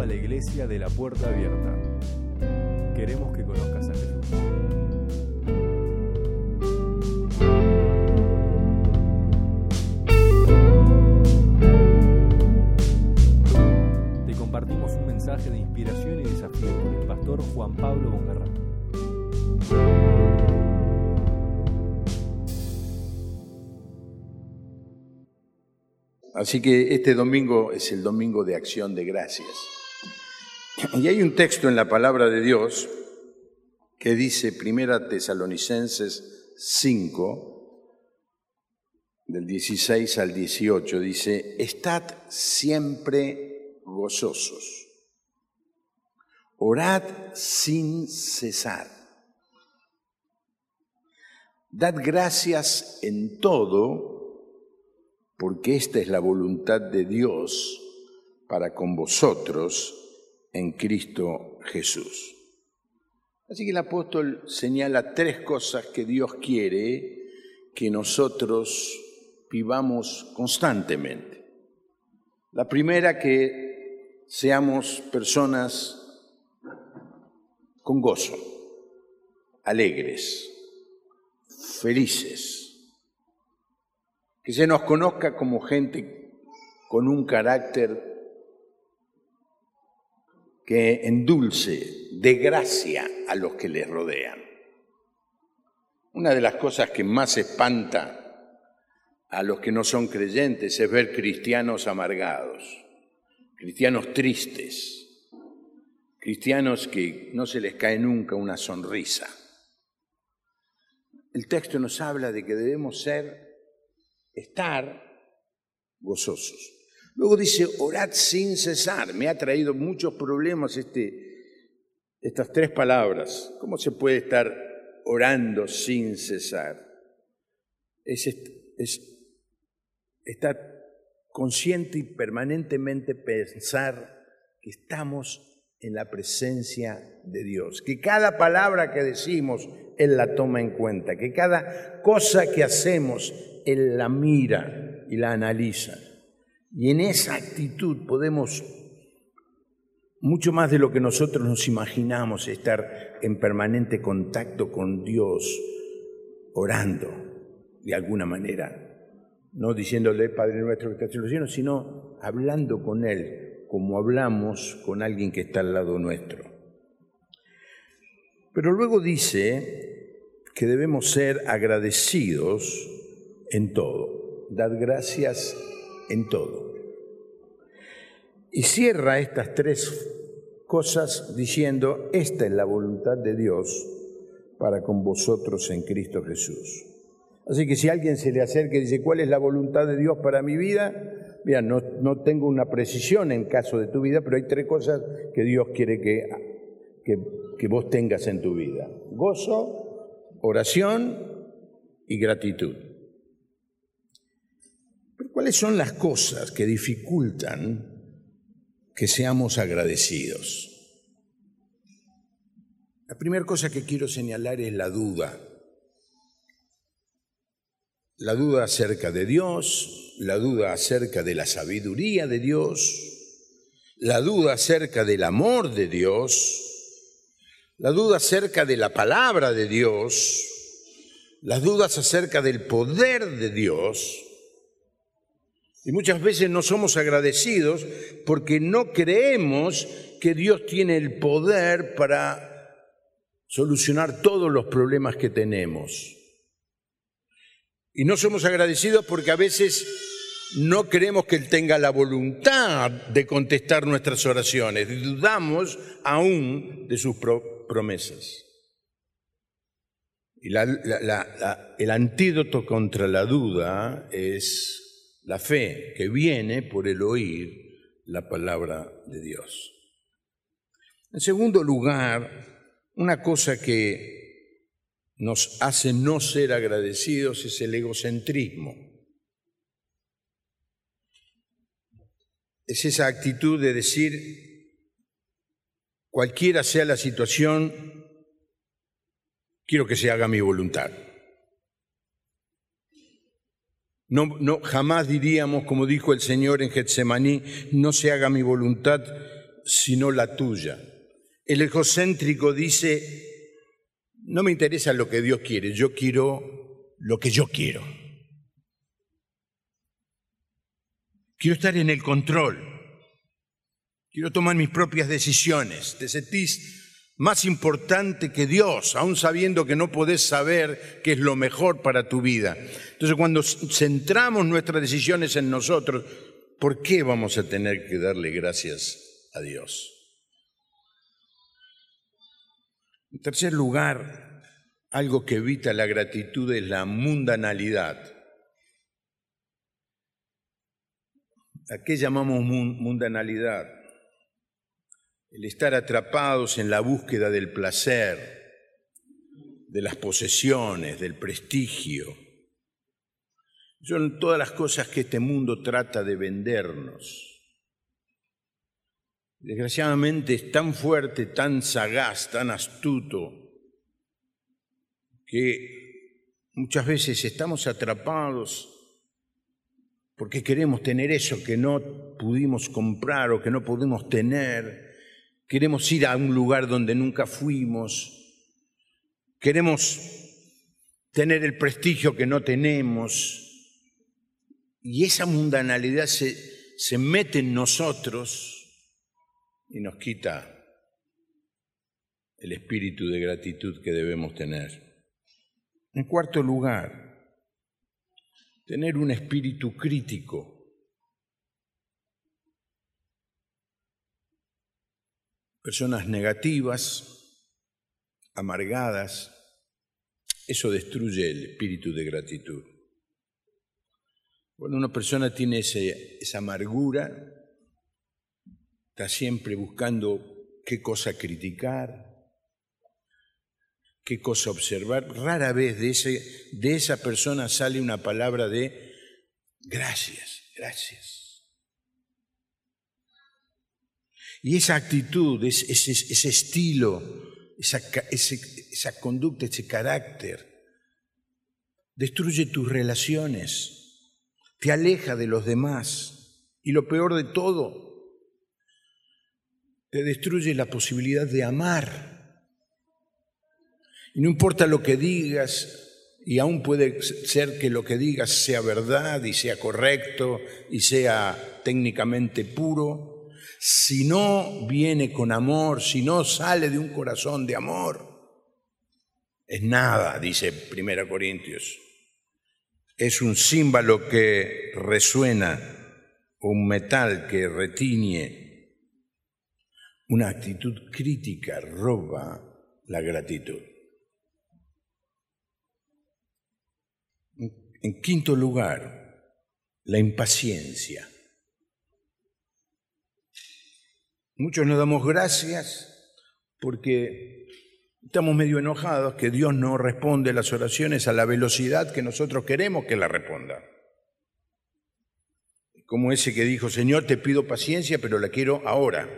la Iglesia de la Puerta Abierta. Queremos que conozcas a Jesús. Te compartimos un mensaje de inspiración y desafío por el pastor Juan Pablo Bongarrán. Así que este domingo es el domingo de acción de gracias. Y hay un texto en la palabra de Dios que dice, 1 Tesalonicenses 5, del 16 al 18, dice, estad siempre gozosos, orad sin cesar, dad gracias en todo, porque esta es la voluntad de Dios para con vosotros en Cristo Jesús. Así que el apóstol señala 3 cosas que Dios quiere que nosotros vivamos constantemente. La primera, que seamos personas con gozo, alegres, felices. Que se nos conozca como gente con un carácter que endulce, de gracia a los que les rodean. Una de las cosas que más espanta a los que no son creyentes es ver cristianos amargados, cristianos tristes, cristianos que no se les cae nunca una sonrisa. El texto nos habla de que debemos estar gozosos. Luego dice, orad sin cesar. Me ha traído muchos problemas estas 3 palabras. ¿Cómo se puede estar orando sin cesar? Es estar consciente y permanentemente pensar que estamos en la presencia de Dios, que cada palabra que decimos Él la toma en cuenta, que cada cosa que hacemos Él la mira y la analiza. Y en esa actitud podemos, mucho más de lo que nosotros nos imaginamos, estar en permanente contacto con Dios, orando de alguna manera, no diciéndole Padre nuestro que estás en los cielos, sino hablando con Él, como hablamos con alguien que está al lado nuestro. Pero luego dice que debemos ser agradecidos en todo, dad gracias en todo. Y cierra estas 3 cosas diciendo, esta es la voluntad de Dios para con vosotros en Cristo Jesús. Así que si alguien se le acerca y dice, ¿cuál es la voluntad de Dios para mi vida? Mira, no tengo una precisión en caso de tu vida, pero hay 3 cosas que Dios quiere que vos tengas en tu vida. Gozo, oración y gratitud. Pero ¿cuáles son las cosas que dificultan que seamos agradecidos? La primera cosa que quiero señalar es la duda. La duda acerca de Dios, la duda acerca de la sabiduría de Dios, la duda acerca del amor de Dios, la duda acerca de la palabra de Dios, las dudas acerca del poder de Dios. Y muchas veces no somos agradecidos porque no creemos que Dios tiene el poder para solucionar todos los problemas que tenemos. Y no somos agradecidos porque a veces no creemos que Él tenga la voluntad de contestar nuestras oraciones. Dudamos aún de sus promesas. Y el antídoto contra la duda es la fe, que viene por el oír la palabra de Dios. En segundo lugar, una cosa que nos hace no ser agradecidos es el egocentrismo. Es esa actitud de decir, cualquiera sea la situación, quiero que se haga mi voluntad. No, jamás diríamos, como dijo el Señor en Getsemaní, no se haga mi voluntad, sino la tuya. El egocéntrico dice, no me interesa lo que Dios quiere, yo quiero lo que yo quiero. Quiero estar en el control. Quiero tomar mis propias decisiones. Te sentís más importante que Dios, aún sabiendo que no podés saber qué es lo mejor para tu vida. Entonces, cuando centramos nuestras decisiones en nosotros, ¿por qué vamos a tener que darle gracias a Dios? En tercer lugar, algo que evita la gratitud es la mundanalidad. ¿A qué llamamos mundanalidad? El estar atrapados en la búsqueda del placer, de las posesiones, del prestigio. Son todas las cosas que este mundo trata de vendernos. Desgraciadamente es tan fuerte, tan sagaz, tan astuto, que muchas veces estamos atrapados porque queremos tener eso que no pudimos comprar o que no pudimos tener. Queremos ir a un lugar donde nunca fuimos. Queremos tener el prestigio que no tenemos. Y esa mundanalidad se mete en nosotros y nos quita el espíritu de gratitud que debemos tener. En cuarto lugar, tener un espíritu crítico. Personas negativas, amargadas, eso destruye el espíritu de gratitud. Cuando una persona tiene esa amargura, está siempre buscando qué cosa criticar, qué cosa observar. Rara vez de esa persona sale una palabra de gracias, gracias. Y esa actitud, ese estilo, esa conducta, ese carácter, destruye tus relaciones, te aleja de los demás y lo peor de todo, te destruye la posibilidad de amar. Y no importa lo que digas, y aún puede ser que lo que digas sea verdad y sea correcto y sea técnicamente puro, si no viene con amor, si no sale de un corazón de amor, es nada, dice 1 Corintios. Es un címbalo que resuena, un metal que retiñe. Una actitud crítica roba la gratitud. En quinto lugar, la impaciencia. Muchos nos damos gracias porque estamos medio enojados que Dios no responde las oraciones a la velocidad que nosotros queremos que la responda. Como ese que dijo, Señor, te pido paciencia, pero la quiero ahora.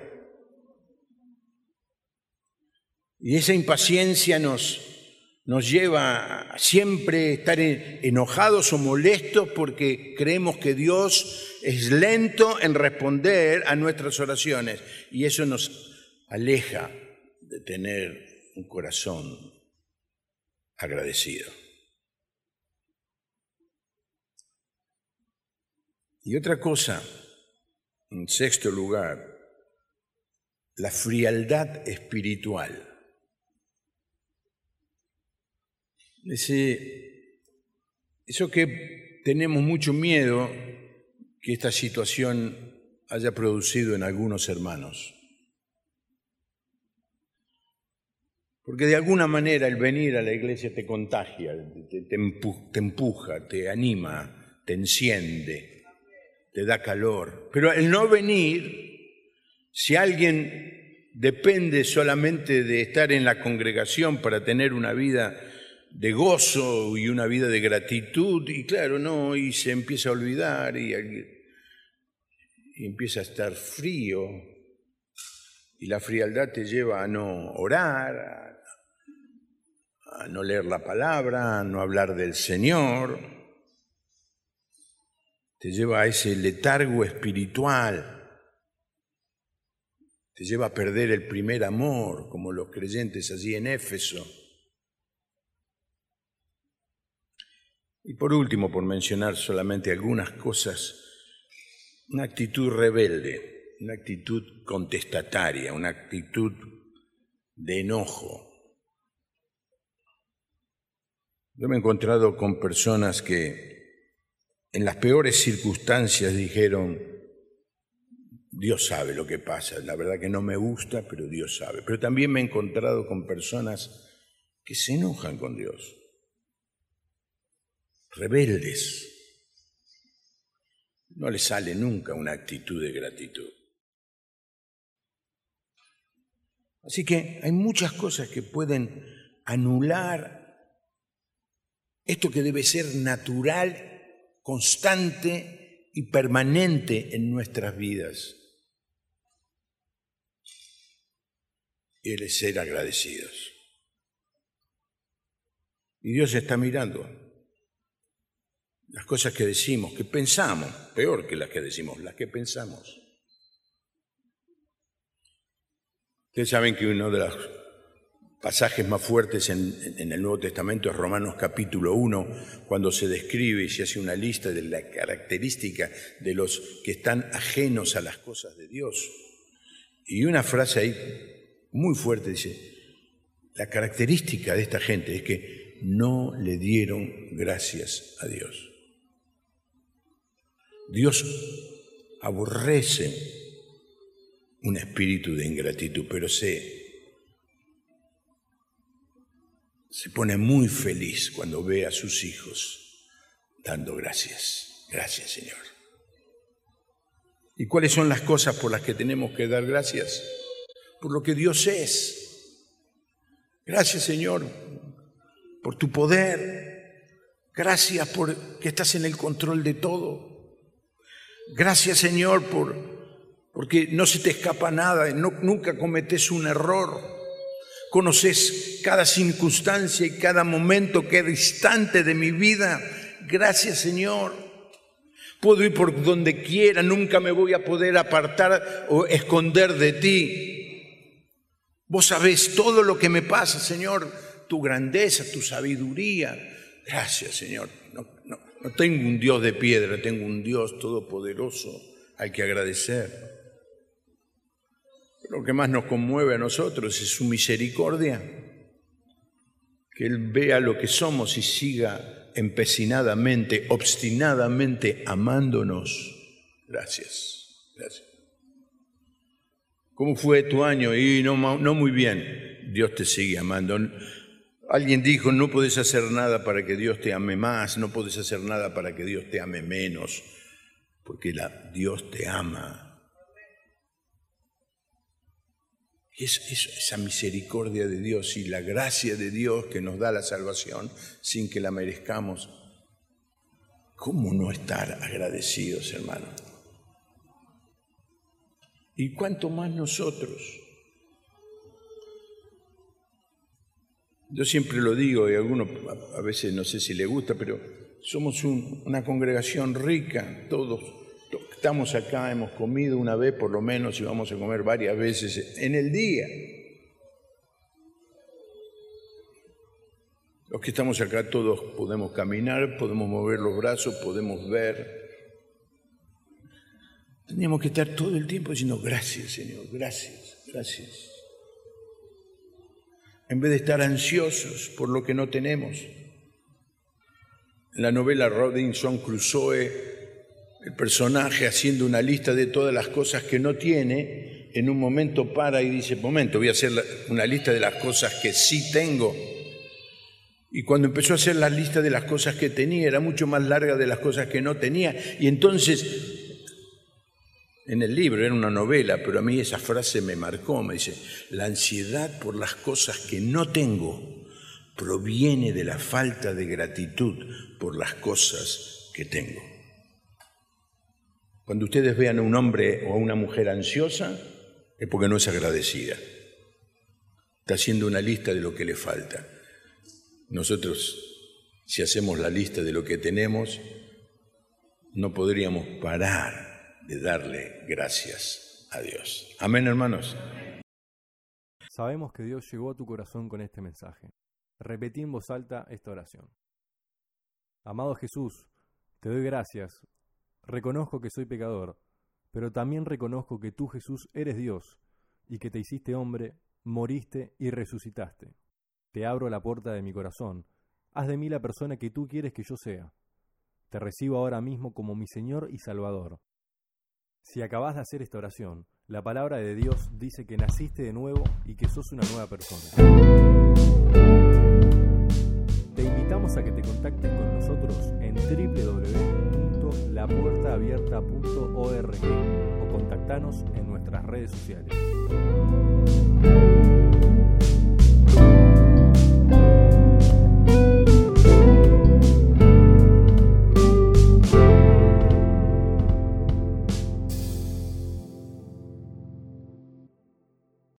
Y esa impaciencia nos lleva a siempre estar enojados o molestos porque creemos que Dios es lento en responder a nuestras oraciones y eso nos aleja de tener un corazón agradecido. Y otra cosa, en sexto lugar, la frialdad espiritual. Eso que tenemos mucho miedo que esta situación haya producido en algunos hermanos. Porque de alguna manera el venir a la iglesia te contagia, te empuja, te anima, te enciende, te da calor. Pero el no venir, si alguien depende solamente de estar en la congregación para tener una vida de gozo y una vida de gratitud, y claro, no, y se empieza a olvidar y empieza a estar frío, y la frialdad te lleva a no orar, a no leer la palabra, a no hablar del Señor, te lleva a ese letargo espiritual, te lleva a perder el primer amor, como los creyentes allí en Éfeso. Y por último, por mencionar solamente algunas cosas, una actitud rebelde, una actitud contestataria, una actitud de enojo. Yo me he encontrado con personas que en las peores circunstancias dijeron: Dios sabe lo que pasa, la verdad que no me gusta, pero Dios sabe. Pero también me he encontrado con personas que se enojan con Dios, rebeldes. No les sale nunca una actitud de gratitud. Así que hay muchas cosas que pueden anular esto que debe ser natural, constante y permanente en nuestras vidas. Y el ser agradecidos. Y Dios está mirando las cosas que decimos, que pensamos, peor que las que decimos, las que pensamos. Ustedes saben que uno de los pasajes más fuertes en el Nuevo Testamento es Romanos capítulo 1, cuando se describe y se hace una lista de la característica de los que están ajenos a las cosas de Dios. Y una frase ahí muy fuerte dice: la característica de esta gente es que no le dieron gracias a Dios. Dios aborrece un espíritu de ingratitud, pero se pone muy feliz cuando ve a sus hijos dando gracias. Gracias, Señor. ¿Y cuáles son las cosas por las que tenemos que dar gracias? Por lo que Dios es. Gracias, Señor, por tu poder. Gracias por que estás en el control de todo. Gracias, Señor, porque no se te escapa nada, nunca cometes un error. Conoces cada circunstancia y cada momento, cada instante de mi vida. Gracias, Señor. Puedo ir por donde quiera, nunca me voy a poder apartar o esconder de ti. Vos sabés todo lo que me pasa, Señor, tu grandeza, tu sabiduría. Gracias, Señor. No tengo un Dios de piedra, tengo un Dios todopoderoso al que agradecer. Lo que más nos conmueve a nosotros es su misericordia, que Él vea lo que somos y siga empecinadamente, obstinadamente amándonos. Gracias, gracias. ¿Cómo fue tu año? Y no muy bien. Dios te sigue amando. Alguien dijo: no puedes hacer nada para que Dios te ame más, no puedes hacer nada para que Dios te ame menos, porque Dios te ama. Esa misericordia de Dios y la gracia de Dios que nos da la salvación sin que la merezcamos. ¿Cómo no estar agradecidos, hermano? ¿Y cuánto más nosotros? Yo siempre lo digo, y a algunos a veces no sé si le gusta, pero somos una congregación rica, todos estamos acá, hemos comido una vez por lo menos y vamos a comer varias veces en el día. Los que estamos acá todos podemos caminar, podemos mover los brazos, podemos ver. Teníamos que estar todo el tiempo diciendo: gracias, Señor, gracias, gracias. En vez de estar ansiosos por lo que no tenemos. En la novela Robinson Crusoe, el personaje, haciendo una lista de todas las cosas que no tiene, en un momento para y dice: momento, voy a hacer una lista de las cosas que sí tengo. Y cuando empezó a hacer la lista de las cosas que tenía, era mucho más larga de las cosas que no tenía. Y entonces, en el libro, era una novela, pero a mí esa frase me marcó, me dice: la ansiedad por las cosas que no tengo proviene de la falta de gratitud por las cosas que tengo. Cuando ustedes vean a un hombre o a una mujer ansiosa, es porque no es agradecida. Está haciendo una lista de lo que le falta. Nosotros, si hacemos la lista de lo que tenemos, no podríamos parar de darle gracias a Dios. Amén, hermanos. Sabemos que Dios llegó a tu corazón con este mensaje. Repetí en voz alta esta oración. Amado Jesús, te doy gracias. Reconozco que soy pecador, pero también reconozco que tú, Jesús, eres Dios y que te hiciste hombre, moriste y resucitaste. Te abro la puerta de mi corazón. Haz de mí la persona que tú quieres que yo sea. Te recibo ahora mismo como mi Señor y Salvador. Si acabas de hacer esta oración, la palabra de Dios dice que naciste de nuevo y que sos una nueva persona. Te invitamos a que te contactes con nosotros en www.lapuertaabierta.org o contactanos en nuestras redes sociales.